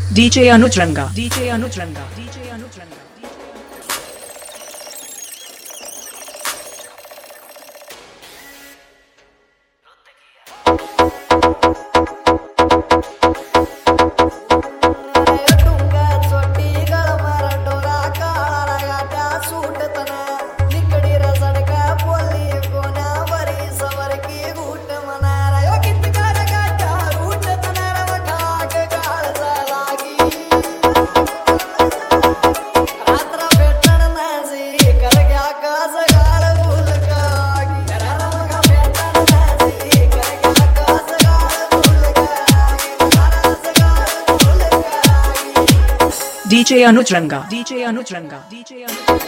DJ Anuj Ranga. DJ Anuj Ranga. DJ Anuj Ranga. DJ Anuj Ranga. DJ Anuj Ranga. DJ Anuj Ranga.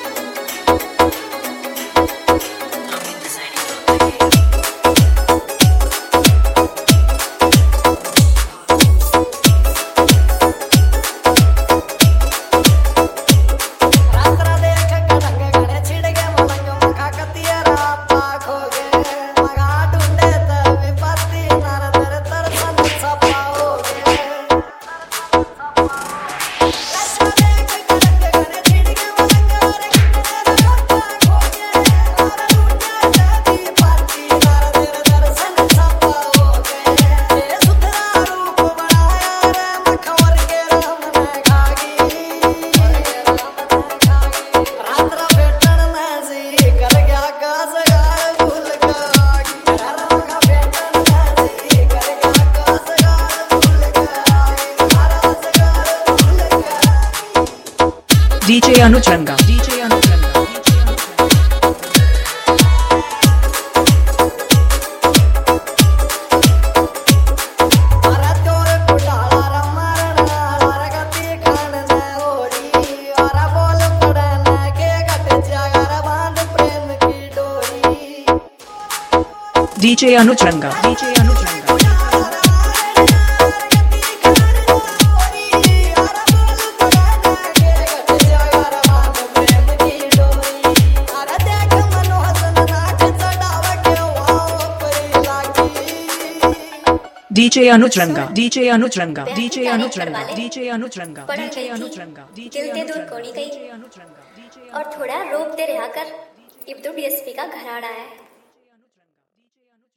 DJ Anuj Ranga. DJ Anuj Ranga. DJ Anuj Ranga. DJ Anuj Ranga. DJ Anuj Ranga. DJ Anuj Ranga. DJ Anuj Ranga. DJ Anuj Ranga. DJ Anuj Ranga. दिल ते दूर कोड़ी गई और थोड़ा रोप दे रहा कर, अब तो डीएसपी का घर आ रहा है।